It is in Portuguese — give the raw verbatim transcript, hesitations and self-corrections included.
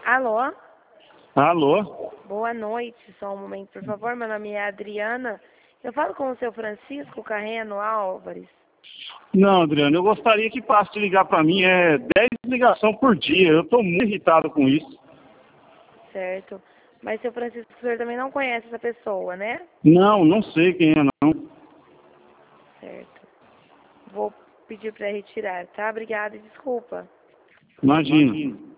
Alô? Alô? Boa noite, só um momento, por favor. Meu nome é Adriana. Eu falo com o seu Francisco Carreno Álvares. Não, Adriano, eu gostaria que passe de ligar para mim. É dez ligações por dia. Eu estou muito irritado com isso. Certo. Mas, seu Francisco, o senhor também não conhece essa pessoa, né? Não, não sei quem é, não. Certo. Vou pedir para retirar, tá? Obrigada e desculpa. Imagina.